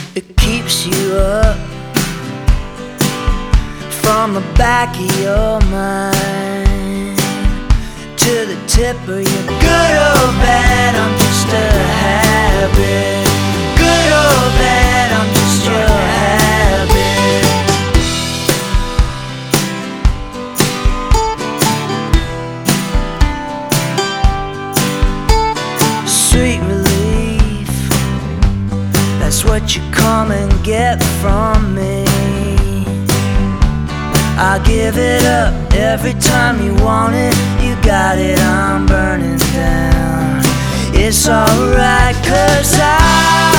It keeps you up from the back of your mind to the tip of your good or bad. I'm just a habit. Good or bad, I'm just your habit. Sweet relief, that's what you come and get from me. I give it up every time you want it. You got it, I'm burning down. It's alright, 'cause